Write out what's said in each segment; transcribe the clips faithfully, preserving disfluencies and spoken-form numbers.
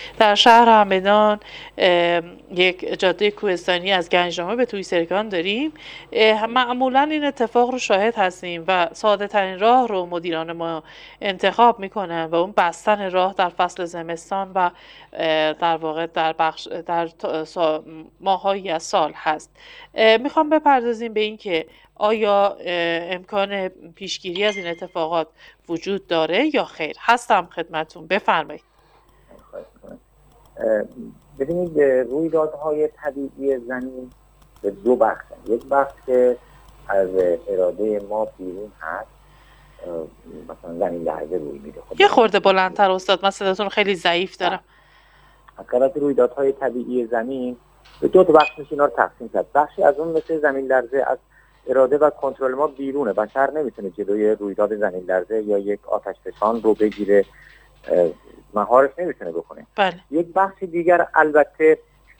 در شهر همدان یک جاده کوهستانی از گنجنامه به تویسرگان داریم. معمولا این اتفاق رو شاهد هستیم و ساده ترین راه رو مدیران ما انتخاب میکنن و اون بستن راه در فصل زمستان و در واقع در بخش در ماهایی از سال هست. میخوام بپردازیم به این که آیا امکان پیشگیری از این اتفاقات وجود داره یا خیر؟ هستم خدمتون، بفرمایید. ببینید رویدادهای طبیعی زمین به دو بخش هست. یک بخش که از اراده ما بیرون هست، مثلا زمین لرزه روی میده. خب یه خورده بلندتر استاد، من صداتون خیلی ضعیف دارم. از رویدادهای طبیعی زمین به دو تا بخش میشه اینا رو تقسیم کرد. بخشی از اون مثل زمین لرزه از اراده و کنترل ما بیرونه، بشر نمیتونه جلوی رویداد زمین لرزه یا یک آتش فشان رو بگیره، مهارش نمیتونه بکنه. بله. یک بخش دیگر البته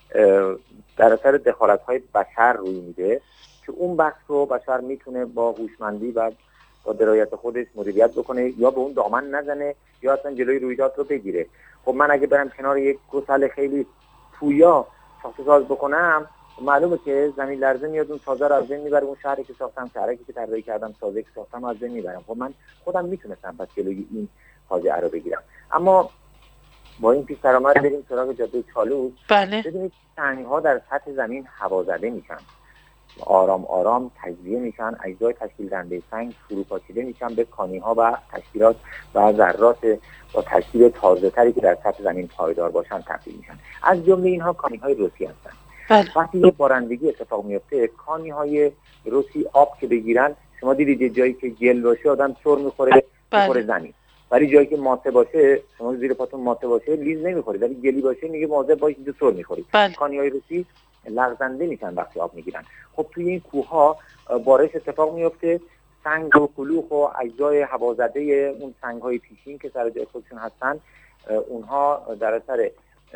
در اثر دخالت‌های بشر روی میده که اون بخش رو بشر میتونه با هوشمندی و با درایت خودش مدیریت بکنه، یا به اون دامن نزنه یا اصلا جلوی رویداد رو بگیره. خب من اگه برم کنار یک گسل خیلی پویا ساخت ساز بکنم، معلومه که زمین لرزه میاد اون سازه رو از بین میبره، اون شهری که ساختم، شهری که طراحی کردم، سازه که ساختم از بین میبرم. خب من خودم میتونستم پس جلوی این فاجعه رو بگیرم. اما با این پیش درآمد بریم سراغ جاده چالوس. بله. ببینید سنگ‌ها در سطح زمین هوازده میشن، آرام آرام تجزیه میشن، اجزای تشکیل دهنده سنگ فروپاشیده میشن به کانی‌ها و تشکیلات و ذرات با ترکیب تازه‌تری که در سطح زمین پایدار باشن تبدیل میشن. از جمله اینها کانی‌های رسی هستن. بله. وقتی یه بارندگی اتفاق میفته، کانی‌های رسی آب که بگیرن، شما دیدید جایی که گل باشه آدم سر میخوره، بله. میخوره زمین. ولی جایی که ماته باشه، شما زیر پاتون ماته باشه لیز نمیخورید، ولی گلی باشه میگه مواظب باشید که سر میخورید. بله. کانی‌های رسی لغزنده میشن وقتی آب میگیرن. خب توی این کوه‌ها بارش اتفاق میفته، سنگ و کلوخ و اجزای هوازده اون سنگ‌های پیشین که سر جای خودشون هستن، اونها در اثر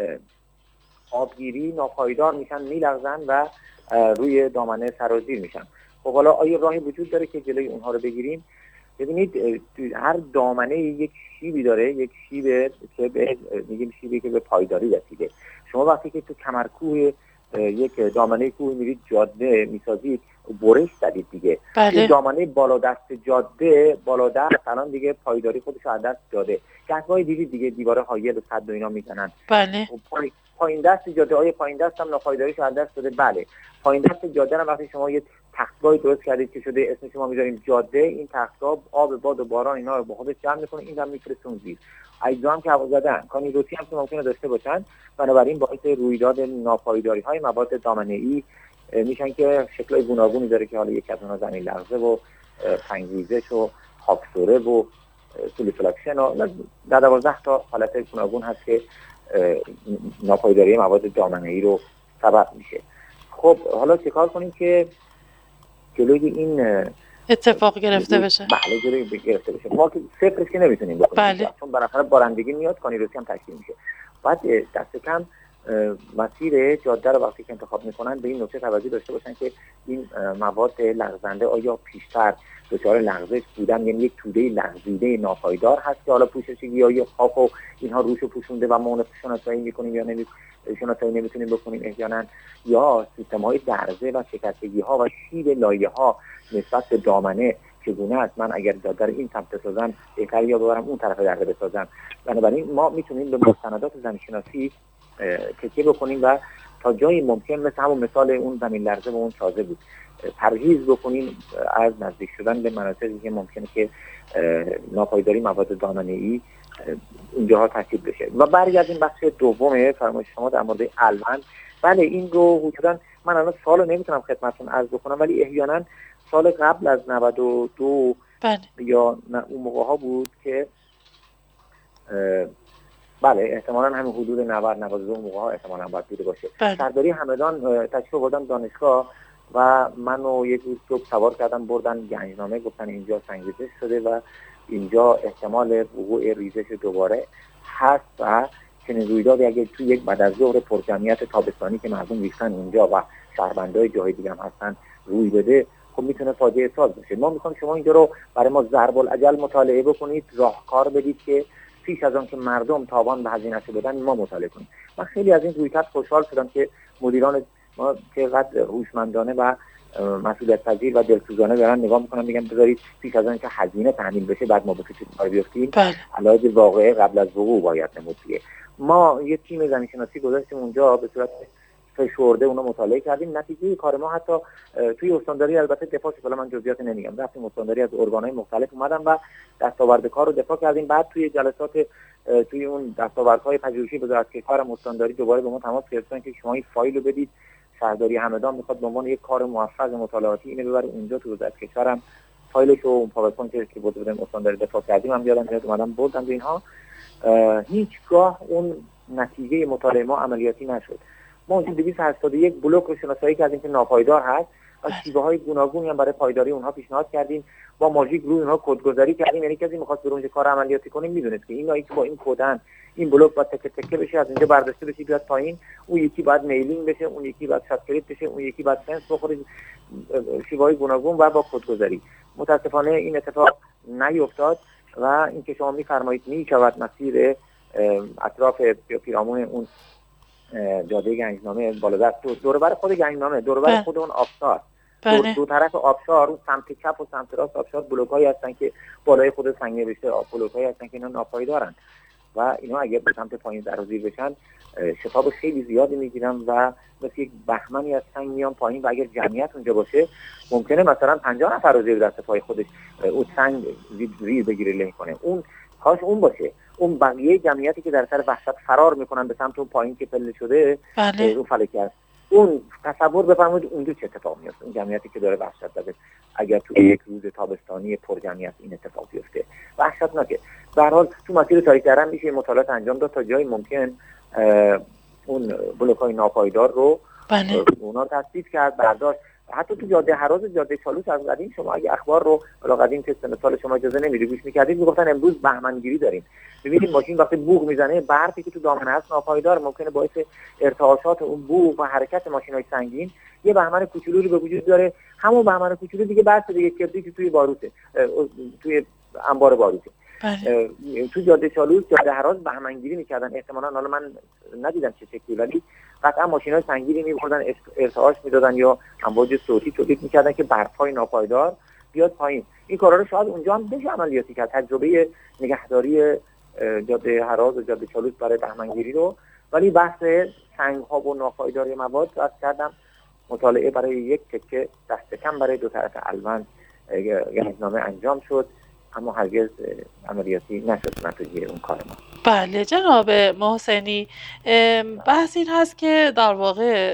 آبگیری ناپایدار میشن، میلغزن و روی دامنه سرازیر میشن. خب حالا آیا راهی وجود داره که جلوی اونها رو بگیریم؟ ببینید هر دامنه یک شیبی داره، یک شیب که به میگیم شیبی که به پایداری رسیده. شما وقتی که تو کمرکوه یک دامنه کوه میرید جاده میسازید، برش زدید دیگه. بله. این دامنه بالا دست جاده بالا دست الان دیگه پایداری خودش از دست داده. گهگاهی دیدید دیگه دیواره هایل و سد و اینا میزنن. بله. پای... پایین دست جاده های پایین دست هم ناپایداریش از دست داده. بله. پایین دست جاده هم وقتی شما یه تختگاهی درست کردید که شده اسم شما میذاریم جاده، این تختگاه آب باد و باران اینا رو با خودش جمع میکنه، این هم میفرسته اون زیر. اجزا هم که هوازده‌اند، کانی روسی هم که ممکنه داشته باشن، بنابراین باعث رویداد ناپایداری های مواد دامنه‌ای میشن که شکل‌های گوناگونی داره که حالا یک از اونها زمین لرزه و سنگریزش و خاکسوره و سولیفلاکشن و در دوازده تا حالت گوناگون هست که ناپایداری مواد دامنه‌ای رو سبب میشه. خب حالا چیکار کنیم که جلوی این اتفاق گرفته بشه؟ بله جلوی گرفته بشه. ما که صفرش که نمیتونیم بکنیم. بله. چون بالاخره بارندگی میاد، کانی روسی هم تشکیل میشه. بعد دست کم مسیر جاده رو وقتی که انتخاب میکنن به این نکته توجه داشته باشن که این مواد لغزنده آیا پیشتر دچار لغزش بودن، یعنی یک توده لغزیده ناپایدار هست که حالا پوشش گیاهی خاک و اینها روشو پوشونده و ما اون شناسایی میکنیم یا نمی شناسایی نمیتونیم بکنیم احیانا، یا سیستم‌های درزه و شکستگی‌ها و شیب لایه‌ها نسبت به دامنه چگونه است، من اگر جاده رو این سمت بسازم بهتره یا ببرم اون طرف درده بسازم. بنابراین ما میتونیم به مستندات زمین‌شناسی تکیه بکنیم و تا جایی ممکن مثل همون مثال اون زمین لرزه و اون تازه بود پرهیز بکنیم از نزدیک شدن به مناطقی که ممکنه که ناپایداری مواد دامنه‌ای اونجاها تشکیل بشه. و برگردیم بخش دومه فرمایش شما در مورد الوند. بله این رو حدوداً من الان سالو نمیتونم خدمتتون عرض بکنم، ولی احیانا سال قبل از نود و دو بله. یا اون موقع ها بود که بله احتمالاً همین حدود نود نود و دو موقع ها احتمالاً باید بوده باشه. سرداری همدان تشریف آوردن دانشگاه و منو یک روز صبح سوار کردن بردن گنجنامه، گفتن اینجا سنگریزش شده و اینجا احتمال وقوع ریزش دوباره هست و چنین رویدادی اگه توی یک بعد از ظهر پرجمعیت تابستانی که مردم ریختن اونجا و شهروندای جای دیگه هم هستن روی بده، خب میتونه فاجعه ساز باشه. ما میخوام شما اینجا رو برای ما ضرب الاجل مطالعه بکنید، راهکار بدید که پیش از آن که مردم تاوان به هزینه‌اش بدن ما مطالعه کنیم. من خیلی از این رویکرد خوشحال شدم که مدیران ما چقدر هوشمندانه و مسئولیت پذیر و دلسوزانه دارن نگاه میکنن، میگن بذارید پیش از آن که هزینه تامین بشه بعد ما به فکر کار بیفتیم، علاج واقعه قبل از وقوع باید نمود. ما یه تیم زمین شناسی گذاشتیم اونجا به صورت فشرده اونو مطالعه کردیم. نتیجه کار ما حتی توی استانداری، البته دفاع شد، من جزئیات نمیگم، رفتیم استانداری از ارگان‌های مختلف اومدن و دستاورد کار رو دفاع کردیم. بعد توی جلسات توی اون دستاوردهای پژوهشی وزارت کشور استانداری دوباره به ما تماس گرفتن که شما این فایل رو بدید، شهرداری همدان میخواد به عنوان یک کار موفق مطالعاتی اینو ببره اونجا تو وزارت کشورم فایلش رو اون پاورپوینت که بود بودیم استانداری دفاع کردیم هم یادم میاد اومدم بردم به اینها. هیچگاه اون نتیجه مطالعه ما عملیاتی نشد. ما اونجا دویست و هشتاد و یک بلوک رو شناسایی کردیم که ناپایدار هست و شیوه‌های گوناگونی هم برای پایداری اونها پیشنهاد کردیم. با ماژیک روی اونها کدگذاری کردیم، یعنی کسی می‌خواست برونج کار عملیاتی کنه میدونست که اینا که با این کدن این بلوک باید تکه تکه بشه، از اینجا برداشته بشه بیاد پایین، اون یکی بعد میلینگ بشه، اون یکی بعد شاتکریت بشه، اون یکی بعد سنس بخوره، شیوه‌های گوناگون و با کدگذاری. متاسفانه این اتفاق نیفتاد و اینکه شما می‌فرمایید می‌شود مسیر اطراف پیرامون اون جاده گنجنامه بالا دست دور بر خود گنجنامه، دور بر خود اون آبشار، دو, دو طرف آبشار، اون سمت چپ و سمت راست آبشار بلوک‌هایی هستن که بالای خود سنگ نوشته بلوک‌هایی هستن که اینا ناپایدارن و اینا اگه به سمت پایین در و زیر بشن شتاب خیلی زیادی میگیرن و مثل یک بهمنی از سنگ میان پایین و اگر جمعیت اونجا باشه ممکنه مثلا پنجاه نفر رو زیر دست پای خودش اون سنگ زیر بگیره له کنه. اون کاش اون باشه، اون بقیه جمعیتی که در سر وحشت فرار میکنن به سمت اون پایین که پله شده بله. رو فلکه است. اون تصور بفرمایید اونجا چه اتفاق میفته، اون جمعیتی که داره وحشت زده اگر تو یک روز تابستانی پر جمعیت این اتفاق بیفته وحشتناکه. به هر حال تو مسیر تاریک دارن میشه مطالعات انجام داد تا جایی ممکن اون بلوک‌های ناپایدار رو بله. اونا تثبیت کرد، برداشت. حتی تو جاده هراز، جاده چالوس از قدیم شما اگه اخبار رو بالا قدیم که سال شما اجازه نمیده گوش می‌کردید میگفتن امروز بهمنگیری داریم. ببینید ماشین وقتی بوق میزنه برفی که تو دامنه هست ناپایدار ممکنه باعث ارتعاشات اون بوق و حرکت ماشین‌های سنگین یه بهمن کوچولو رو به وجود داره. همون بهمن کوچولو دیگه بس دیگه کبریتی توی باروته، توی انبار باروته. بله. تو جاده چالوس، جاده هراز بهمنگیری می‌کردن احتمالاً، حالا من ندیدم چه شکلی، ولی قطعا ماشین‌های سنگینی می‌بردن ارتعاش می‌دادن یا امواج صوتی تولید می‌کردن که برف‌های ناپایدار بیاد پایین. این کارا رو شاید اونجا هم بشه عملیاتی کرد، تجربه نگهداری جاده هراز و جاده چالوس برای بهمنگیری رو. ولی بحث سنگ‌ها و ناپایداری مواد رو از کردم مطالعه برای یک تکه دست کم برای دو طرف الوند گنجنامه انجام شد، اما هرگز عملیاتی نشد نتیجه اون کار ما. بله جناب محسنی، بحث این هست که در واقع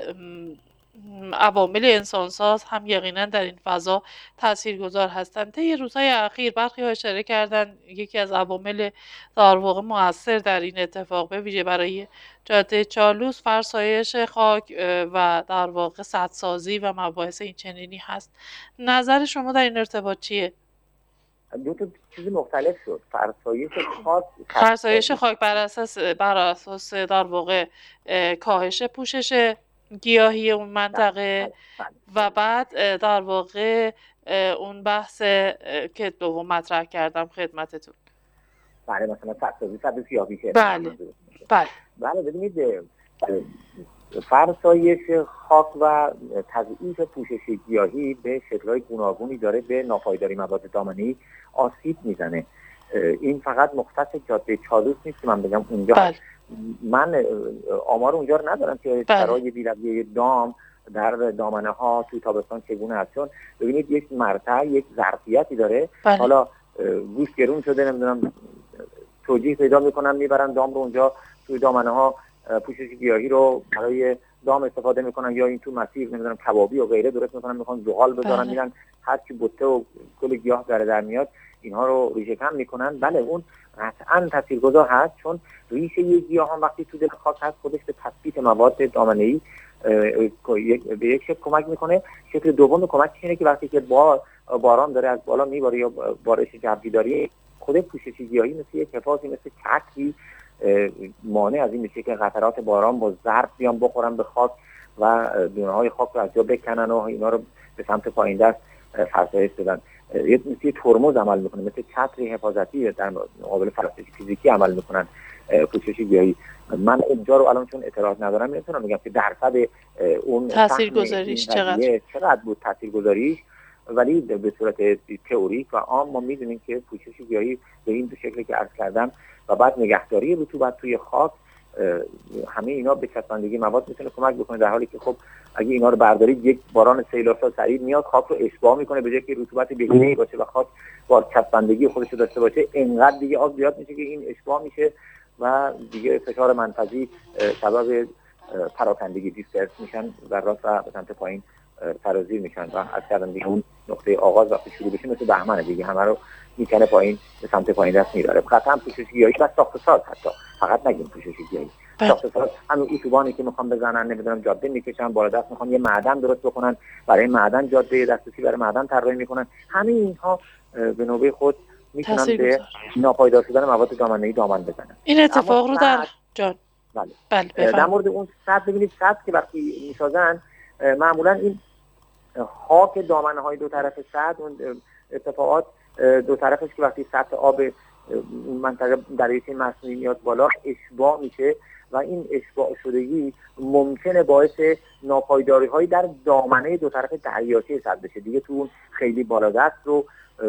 عوامل انسانساز هم یقینا در این فضا تاثیرگذار هستند. طی روزهای اخیر برخی ها اشاره کردن یکی از عوامل در واقع مؤثر در این اتفاق به ویژه برای جاده چالوس فرسایش خاک و در واقع سدسازی و مباحث این چنینی هست. نظر شما در این ارتباط چیه؟ دو تا چیز مختلف شد. فرسایش خاک فرسایش خاک بر اساس بر اساس در واقع کاهش پوشش گیاهی اون منطقه و بعد در واقع اون بحث که دوم مطرح کردم خدمتتون. بله مثلا فرسایش سد سیاهی که بله بله بله ببینید فرسایش خاک و تضعیف پوشش گیاهی به شکل‌های گوناگونی داره به ناپایداری مواد دامنه‌ای آسیب میزنه. این فقط مختص جاده چالوس نیست که من بگم اونجا بله. من آمار اونجا رو ندارم که شرایط بی‌رویه دام در دامنه ها توی تابستان چگونه هست، چون ببینید یک مرتع یک ظرفیتی داره. بله. حالا گوش گرون شده نمیدونم توجیه پیدا میکنن میبرن دام رو اونجا توی دامنه ها پوشش گیاهی رو برای دام استفاده میکنن یا این تو مسیر نمیدونم کبابی و غیره درست میکنن میخوان زغال بذارن میرن هر چی بوته و کل گیاه در در میاد اینها رو ریشه کم میکنن. بله اون قطعا تاثیرگذار هست، چون ریشه یک گیاه هم وقتی تو دل خاک هست خودش به تثبیت مواد دامنه‌ای به یک شکل کمک میکنه. شکل دوم کمک اینه که وقتی که با باران داره از بالا میباره یا بارش جوی داره خود پوشش گیاهی مثل یک حفاظی مثل چتری مانع از این میشه که قطرات باران با ظرف بیان بخورن به خاک و دونه‌های خاک رو از جا بکنن و اینا رو به سمت پایین دست فرسایش بدن. یه مثل ترمز عمل میکنه، مثل چتر حفاظتی در مقابل فلاسفه فیزیکی عمل میکنن پوشش گیاهی. من اینجا رو الان چون اطلاعات ندارم نمیتونم بگم که درصد اون تاثیرگذاریش چقدر چقدر بود تاثیرگذاریش، ولی به صورت تئوریک و عام ما میدونیم که پوشش گیاهی به این دو شکلی که عرض کردم و بعد نگهداری رطوبت توی خاک، همه اینا به چسبندگی مواد میتونه کمک بکنه، در حالی که خب اگه اینا رو بردارید یک باران سیل‌آسا سریع میاد خاک رو اشباع میکنه، به جای که رطوبت بهینه‌ای باشه و خاک با چسبندگی خودش رو داشته باشه، اینقدر دیگه آب زیاد میشه که این اشباع میشه و دیگه فشار منفذی سبب پراکندگی دیسپرس میشن ذرات و به سمت پایین سرازیر میشن و از کردن دیگه اون نقطه آغاز وقتی شروع بشه مثل بهمنه دیگه، همه رو میکنه پایین به سمت پایین دست میبره. خاطر هم پوشش گیاهی و ساخت ساز، حتی فقط نگیم پوشش گیاهی، ساخت ساز همین اتوبانی که میخوام بزنن، نمیدونم جاده میکشن بالا دست میخوام یه معدن درست بکنن، برای معدن جاده دسترسی برای معدن طراحی میکنن، همه اینها به نوبه خود میتونن به ناپایدار شدن مواد دامنه‌ای دامن بزنن. این اتفاق رو در جان بله بله در مورد اون سطح ببینید، سطح که وقتی میسازن معمولا این خاک دامنه های دو طرف سد، اون اتفاقات دو طرفش که وقتی سطح آب منطقه دریاچه مصنوعی میاد بالا اشباع میشه و این اشباع شدگی ممکنه باعث ناپایداری هایی در دامنه دو طرف دریاچه سد بشه دیگه. تو اون خیلی بالادست رو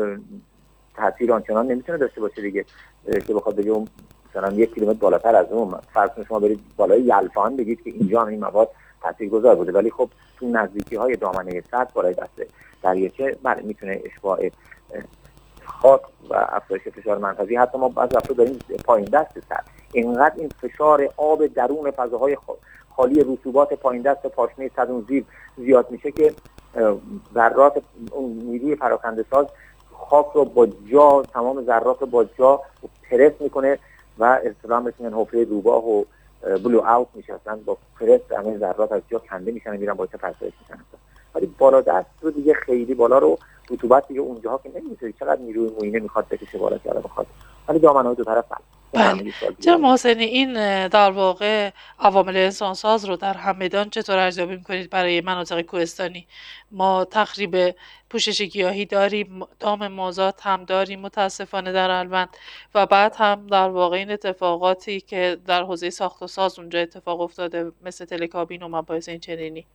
تاثیر آنچنان نمیتونه داشته باشه دیگه که بخواد بگه اون مثلا یک کیلومتر بالاتر از اون فرض کنید شما برید بالای یلفان بگید که اینجا هم این مواد تاثیرگذار بوده، ولی خب تو نزدیکی های دامنه سد بالای دست دریاچه بله میتونه اشباع خاک و افزایش فشار منفذی، حتی ما بعضی وقتا داریم پایین دست سد، اینقدر این فشار آب درون فضاهای خالی رطوبات پایین دست پاشنه سد اون زیر زیاد میشه که ذرات اون نیروی پراکنده ساز خاک رو با جا، تمام ذرات رو با جا پرس میکنه و اصطلاحاً میگن حفره روباه و بلو اوت میشه، اصلا با پرس همه ذرات از جا کنده میشن میرن باعث فرسایش میشن. ولی بالا دست رو دیگه خیلی بالا رو رطوبت دیگه اونجاها که نمیشه، چقدر نیروی موینه میخواد بکشه بالا که بخواد، ولی دامنه‌های دو طرف بله. چرا محسنی این در واقع عوامل انسانساز رو در همدان چطور ارزیابی میکنید برای مناطق کوهستانی؟ ما تخریب پوشش گیاهی داریم، دام مازاد هم داریم متاسفانه در الوند و بعد هم در واقع این اتفاقاتی که در حوزه ساخت و ساز اونجا اتفاق افتاده مثل تلکابین و مباحث این چنینی.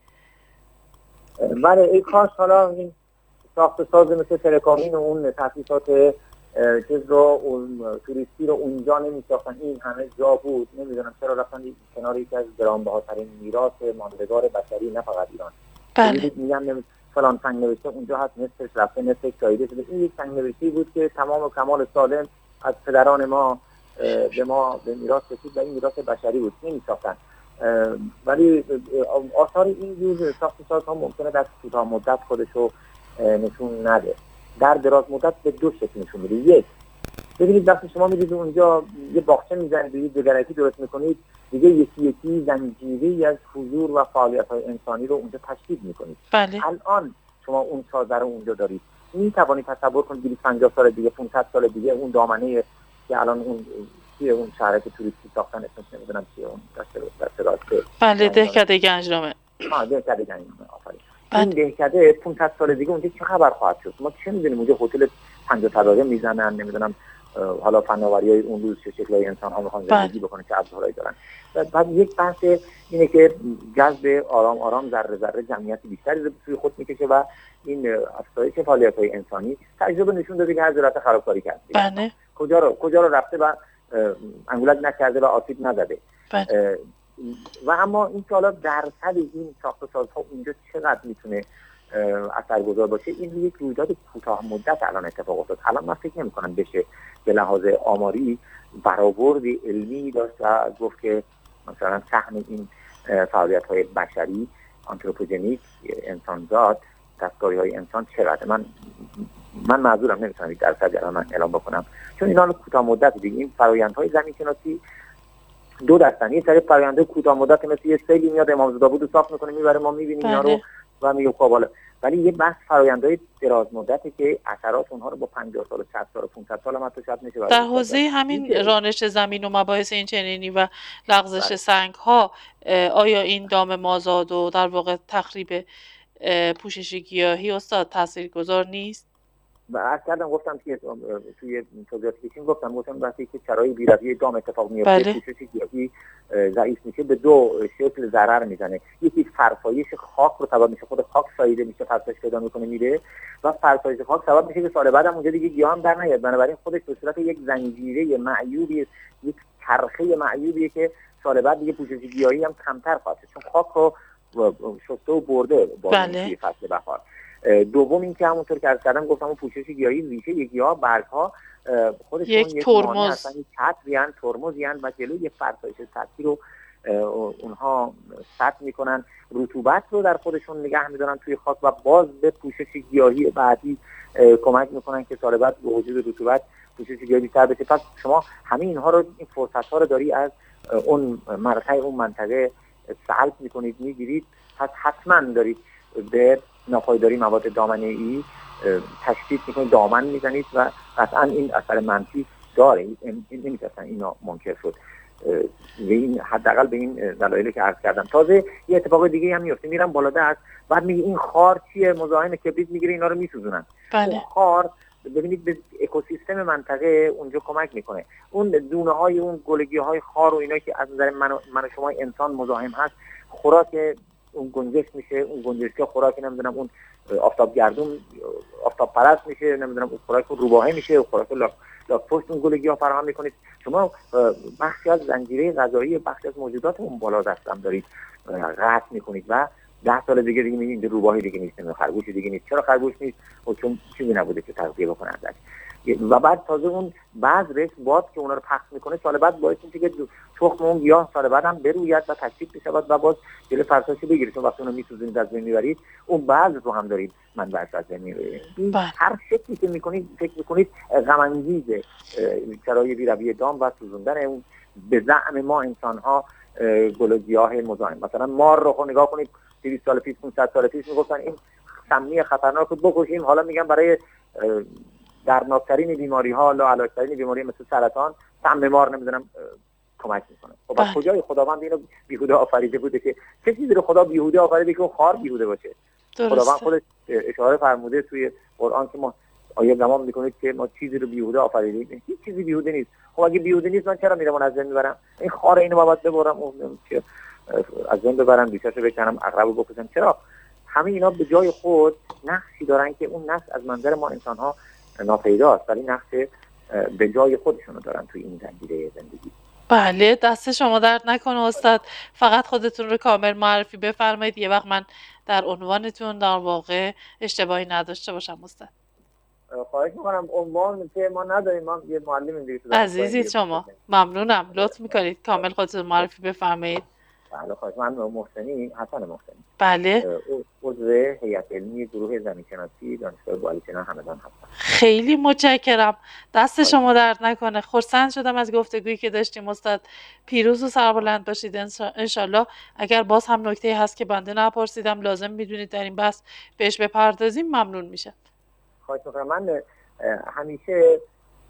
بله ای کاش حالا این ساخت و ساز مثل تلکابین و اون تاسیسات چیز رو اون توریستی رو اونجا نمی‌ساختن، این همه جا بود، نمیدونم چرا رفتن کنار یکی از گرانبهاترین میراث ماندگار بشری نه فقط ایران. بله. میگم فلان سنگ نوشته اونجا هست، نصفش رفته نصفش شایده شده، این یک سنگ نوشته بود که تمام و کمال سالم از پدران ما به ما به میراث رسید و این میراث بشری بود، نمی‌ساختن. ولی آثار این جور ساخت سازها ممکنه در کوتاه مدت خودشو نشون نده، در دراز مدت به دو شکل نشون میده. یک، ببینید وقتی شما میرید اونجا یه باغچه میزنید، یه دگرکی درست میکنید، دیگه یکی یکی زنجیره‌ای از حضور و فعالیت‌های انسانی رو اونجا تشدید میکنید. بله. الان شما اون سازه رو اونجا دارید، میتوانید تصور کنید دویست و پنجاه سال دیگه، پانصد سال دیگه اون دامنه که الان اون چیه اون شهرک توریستی ساختن اسمش نمیدونم چیه اون دست راست بله دهکده گنجنامه. ها دهکده گنجنامه آفرین. این دهکده پانصد سال دیگه اونجا چه خبر خواهد شد؟ ما چه میدونیم اونجا هتل پنجاه طبقه میزنن، نمیدونم حالا فناوری‌های اون روز چه شکلی انسان ها میخوان زندگی بکنن چه ابزارهایی دارن. بعد یک بحث اینه که جذب آرام آرام ذره ذره جمعیت بیشتری رو توی خود میکشه و این افزایش فعالیت‌های انسانی تجربه نشون داده که حضرت خرابکاری کرد. بله. کجا رو کجا رو رفته و انگولک نکرده و آسیب نداده. بله. و اما این که حالا درصد این ساخت و سازها اونجا چقدر میتونه اثرگذار باشه، این یک رویداد کوتاه مدت الان اتفاق افتاد. الان من فکر نمی‌کنم بشه به لحاظ آماری برآورد علمی داشت و گفت که مثلا سهم این فعالیت‌های بشری آنتروپوژنیک انسانزاد دستکاری‌های انسان چقدر. من من معذورم نمیتونم یک درصد الان من اعلام بکنم، چون اینا کوتاه مدت دیگه این فرآیندهای زمین‌شناسی دو دستن. یه طریق فرآیندهای کوتاه مدت مثل یه سیلی میاد امام زاده رو صاف میکنه میبره ما میبینیم اینا رو و میگه خب حالا، ولی یه بحث فرآیندهای دراز مدته که اثرات اونها رو با پنجاه سال و صد سال و پانصد سال هم حتی شاید میشه در حوزه همین رانش زمین و مباحث این چنینی و لغزش سنگ ها، آیا این دام مازاد و در واقع تخریب پوشش گیاهی استاد تاثیرگذار نیست؟ عرض کردم گفتم که توی توضیحاتی که گفتم گفتم وقتی که چرای بی‌رویه دام اتفاق میفته بله. پوشش گیاهی ضعیف میشه به دو شکل ضرر میزنه. یکی فرسایش خاک رو سبب میشه، خود خاک ساییده میشه، فرسایش پیدا میکنه میره و فرسایش خاک سبب میشه که سال بعد هم اونجا دیگه گیاه هم در نیاد. بنابراین خودش به صورت یک زنجیره معیوبی، یک چرخه معیوبیه که سال بعد دیگه پوشش گیاهی هم کمتر خواهد شد چون خاک رو شسته و برده با بله. فصل بهار. دوم این که همونطور که عرض کردم گفتم اون پوشش گیاهی ریشه گیاه برگ‌ها خودشون یک یک ترمز مانع هستن، یک چتریان ترمزیان و جلوی فرسایش سطحی رو اونها سد میکنن، رطوبت رو در خودشون نگه میدارن توی خاک و باز به پوشش گیاهی بعدی کمک میکنن که سال بعد با وجود رطوبت پوشش گیاهی بیشتر بشه. پس شما همه اینها رو، این فرصت ها رو داری از اون مرکز اون منطقه سلب میکنید میگیرید. پس حتما دارید به ناپایداری مواد دامنه‌ای تشدید میکنید، دامن میزنید و قطعا این اثر منفی داره. نمیشه اصلا اینا منکر شد به این حداقل به این دلایلی که عرض کردم. تازه یه اتفاق دیگه هم میفته، میرم بالا دست بعد میگه این خار چیه، مزاحم کبریت میگیره اینا رو میسوزونن. بله. اون خار ببینید به اکوسیستم منطقه اونجا کمک میکنه. اون دونه های اون گلگی های خار و اینا که از نظر من من شما انسان مزاحم هست، خوراک اون گنجش میشه، اون گنجش که خوراک نمیدونم اون آفتاب گردون آفتاب پرست میشه، نمیدونم اون خوراک روباهه میشه، اون خوراک لاک لاک پشت اون گلگی ها فراهم میکنید. شما بخشی از زنجیره غذایی بخشی از موجودات اون بالا دستم دارید قطع میکنید و ده سال دیگه دیگه میگید روباهی دیگه نیست، خرگوش دیگه نیست. چرا خرگوش نیست؟ و چون چیزی نبوده که تغذیه بکنه ازش. و بعد تازه اون بذرش باد که اونا رو پخش میکنه سال بعد باعث میشه که تخم اون گیاه سال بعد هم بروید و تشدید بشه و باز جلوی فرسایش بگیره. چون وقتی اونو میسوزونید از بین میبرید اون بذر رو هم دارید منبعش از بین میبرید. هر شکلی که میکنید فکر میکنید غم انگیزه چرای بی‌رویه دام و سوزوندن اون به زعم ما انسان ها گل و گیاه مزاحم. مثلا مار رو خود نگاه کنید دویست سال پیش پانصد سال پیش میگفتن این سمی خطرناک رو بکشیم، حالا میگن برای دردناکترین بیماری ها، لاعلاج‌ترین بیماری مثل سرطان سم مار نمیدونم کمک میکنه. خب از کجای خداوند اینو بیهوده آفریده بوده که چه چیزی رو خدا بیهوده آفریده که اون خار بیهوده باشه؟ درسته. خداوند خودش اشاره فرموده توی قرآن که ما آیه گمان میکنید که ما چیزی رو بیهوده آفریدیم. هیچ چیزی بیهوده نیست. خب اگه بیهوده نیست من چرا میرم از بین میبرم؟ این خار اینو بابت ببرم اون چه از بین ببرم، بیشترشو بکنم، عقربو بکشم؟ چرا؟ همه اینا به جای خود نقشی دارن که اون نقش از منظر ما انسان‌ها ناپیداست، ولی نقش به جای خودشونو دارن توی این زنجیره زندگی. بله، دست شما درد نکنه استاد. فقط خودتون رو کامل معرفی بفرمایید یه وقت من در عنوانتون در واقع اشتباهی نداشته باشم استاد. خواهش میکنم. عنوان که ما نداریم، ما یه معلم دیگه تو عزیزید شما. ممنونم. لطف میکنید کامل خودتون معرفی بفرمایید. بله خواهش. من محسنی، حسن محسنی. بله. عضو هیئت علمی گروه زمین‌شناسی دانشگاه بالاتنان همدان هستم. خیلی متشکرم. دست شما درد نکنه. خرسند شدم از گفتگویی که داشتیم استاد. پیروز و سربلند باشید انشالله. اگر باز هم نکته‌ای هست که بنده نپرسیدم لازم میدونید در این بحث بهش بپردازیم ممنون میشم. خواهش میکنم. من همیشه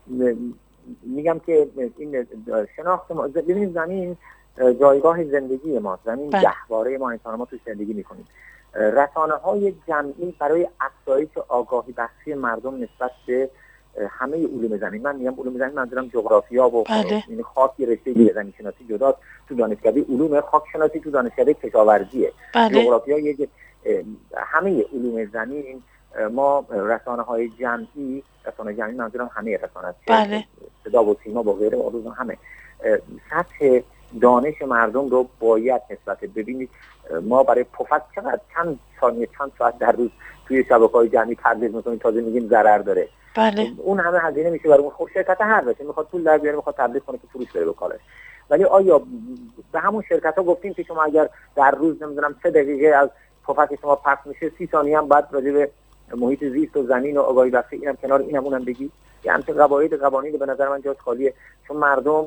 میگم که این شناخت ما، ببینید زمین جایگاه زندگی ما، زمین گهواره ما انسان ما توی زندگی میکنیم. رسانه‌های جمعی برای افزایش آگاهی بخشی مردم نسبت به همه علوم زمین، من میگم علوم زمین منظورم جغرافیا و یعنی خاکی رشته دیگه زمین شناسی جداست، تو دانشکده علوم خاک شناسی تو دانشکده کشاورزیه. جغرافیا یک همه علوم زمین ما رسانه‌های جمعی، رسانه جمعی منظورم همه رسانه است، بله. صدا و سیما با غیره و همه سطح دانش مردم رو باید نسبت ببینید. ما برای پفک چقدر چند ثانیه چند ساعت در روز توی شبکه‌های جمعی پرداخت می‌کنیم، تازه میگیم ضرر داره. بله. اون همه هزینه میشه برای اون. خب شرکت هر باشه میخواد پول در بیاره، میخواد تبلیغ کنه که فروش بره به کالش. ولی آیا به همون شرکت‌ها گفتیم که شما اگر در روز نمیدونم سه دقیقه از پفک شما پخش میشه، سی ثانیه هم بعد راجع به محیط زیست و زمین و آگاهی بخشی اینم کنار اینم اونم بگی؟ یه همچین قواعد قوانین به نظر من جاش خالیه، چون مردم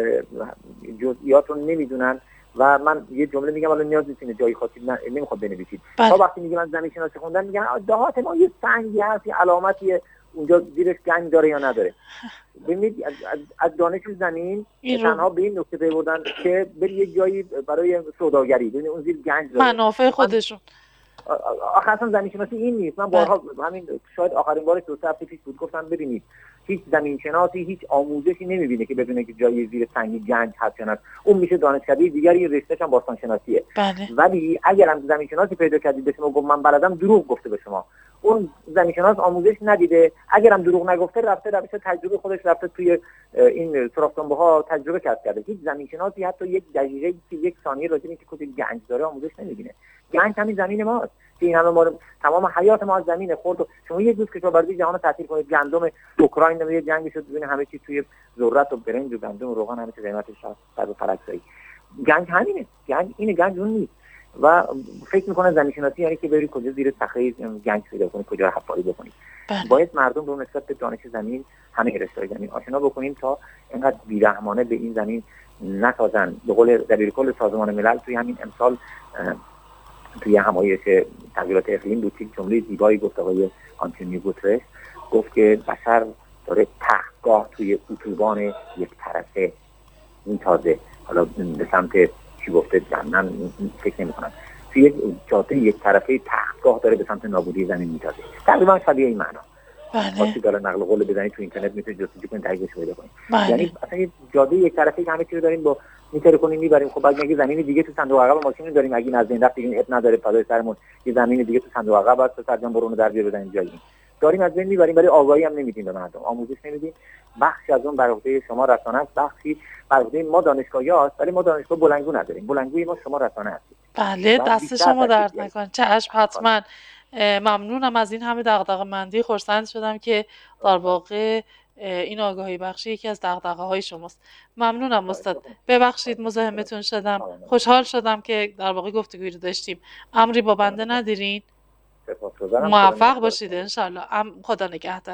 جزئیات رو نمیدونن. و من یه جمله میگم الان نیاز نیست جایی خاصی نمیخواد بنویسید. تا وقتی میگم من زمین شناسی خوندم میگن دهات ما یه سنگی هست، یه علامتی اونجا زیرش گنج داره یا نداره. ببینید از, از دانش زمین تنها به این نکته بردن که بری یه جایی برای سوداگری، ببینید اون زیر گنج داره، منافع خودشون. آخه اصلا زمین شناسی این نیست. من بارها همین شاید آخرین بارش دو سه هفته پیش بود گفتم ببینید هیچ زمین شناسی هیچ آموزشی نمیبینه که بدونه که جای زیر سنگ گنج هست یا نه. اون میشه دانشکده دیگری، رشتهش هم باستان شناسیه. بله. ولی اگرم زمین شناسی پیدا کردید به شما گفت من بلدم، دروغ گفته به شما. اون زمین شناس آموزش ندیده، اگرم دروغ نگفته رفته روش تجربه خودش رفته توی این سوراخ‌تنبوها تجربه کرده. هیچ زمین شناسی حتی یک دقیقه که یک ثانیه راجع به اینکه کجا گنج داره آموزش نمیبینه. گنج همین زمین ماست که این همه ما تمام حیات ما از زمین خورد. شما یه روز کشاورزی جهان رو تعطیل کنید، گندم اوکراین نمیشه جنگ شد ببینید همه چی توی ذرت و برنج و گندم و روغن همه چی قیمتش صد و فرکسایی. گنج همینه، گنج این گنج اون نیست. و فکر میکنه زمین شناسی یعنی که بری کجا زیر صخره گنج پیدا کنی، کجا حفاری بکنی. باید مردم رو نسبت به دانش زمین، همه رشته‌های زمین آشنا بکنیم تا اینقدر بی‌رحمانه به این زمین نسازن. به قول دبیرکل سازمان ملل توی همین امسال توی همایش تغییرات اقلیم بود که جمله زیبایی گفت آقای آنتونیو گوترش، گفت که بشر داره تختگاه توی اتوبان یک طرفه میتازه. حالا به سمت چی گفته جنن فکر نمی کنم، توی یک جاده یک طرفه تختگاه داره به سمت نابودی زمین میتازه. تقریبا شبیه این معنا. بله. داره نقل قول بزنید تو اینترنت میتونید جستجو کنید تاییدش پیدا کنید. بله. یعنی اصلا یه جاده یک طرفه که همه چی رو داریم با میتره کنیم میبریم. خب بعد میگه زمین دیگه تو صندوق عقب ماشین داریم، اگه از این رفت دیگه اب نداره فدای سرمون، یه زمین دیگه تو صندوق عقب هست سرجان برونو در بیار بزنیم جایی داریم از بین میبریم، ولی آگاهی هم نمیدیم به مردم، آموزش نمیدیم. بخشی از اون بر عهده شما رسانه است، بخشی بر عهده ما دانشگاهیاست، ولی ما دانشگاه بلنگو نداریم. بلنگوی ما شما رسانه هستید. بله دست شما درد نکنه. چشم حتما. ممنونم از این همه دغدغه‌مندی. خرسند شدم که در واقع این آگاهی بخشی یکی از دغدغه‌های شماست. ممنونم استاد. ببخشید مزاحمتون شدم. خوشحال شدم که در واقع گفتگویی رو داشتیم. امری با بنده ندارین؟ موفق باشید ان شاء الله. خدا نگهدار.